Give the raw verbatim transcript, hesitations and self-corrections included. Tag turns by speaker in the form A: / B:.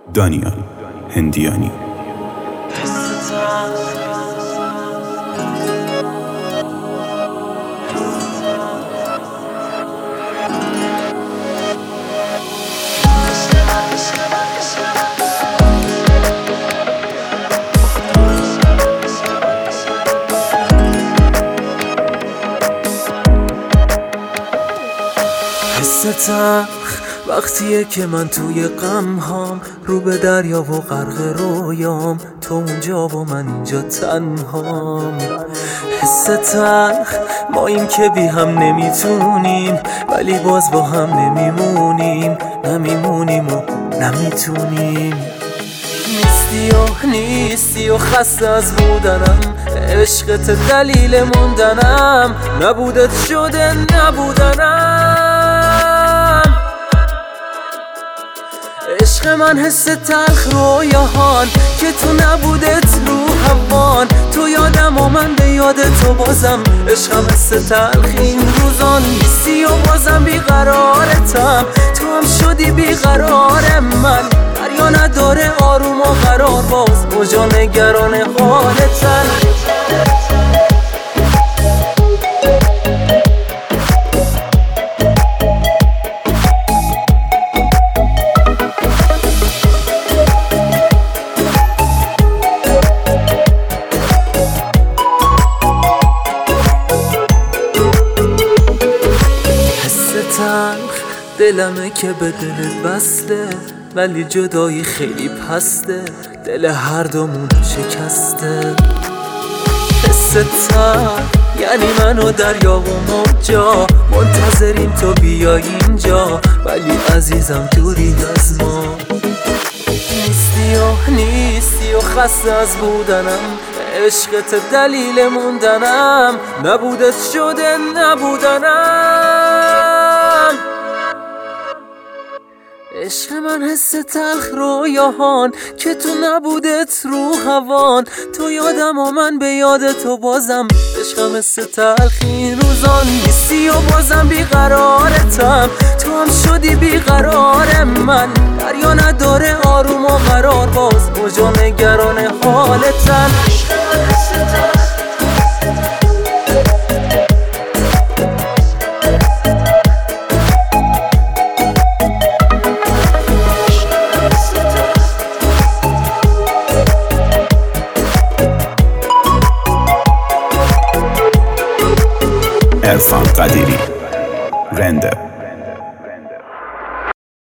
A: دانیال هندیانی.
B: حس تلخ وقتیه که من توی غم هام، رو به دریا و غرق رویام، تو اونجا و من اینجا تنهام. حس تلخ ما این که بی هم نمیتونیم، ولی باز با هم نمیمونیم، نمیمونیم و نمیتونیم. نیستی و نیستی و خسته از بودنم، عشقت دلیل موندنم، نبودت شده نبودنم. عشق من حس تلخ رویاهان که تو نبودت رو هوان، تو یادم و من به یاد تو بازم. عشقم حس تلخ این روزان، نیستی و بازم بیقرارتم، تو هم شدی بیقرار من. دریا نداره آروم و قرار، باز کجا نگران حالتن. دلمه که به دلت بسته، ولی جدایی خیلی پسته، دل هر دومون شکسته. حس تلخ یعنی من و دریا و موجا، منتظریم تو بیای اینجا، ولی عزیزم دوری از ما. نیستی و نیستی و خسته از بودنم، عشقت دلیل موندنم، نبودت شده نبودنم. عشق من حس تلخ رویاهان که تو نبودت رو هوان، تو یادم و من به یاد تو بازم. عشقم حس تلخ این روزان، نیستی و بازم بیقرارتم، تو هم شدی بیقرار من. دریا نداره آروم و قرار، باز کجا نگران حالتن. عشق من حس تلخ
A: عرفان قدیری.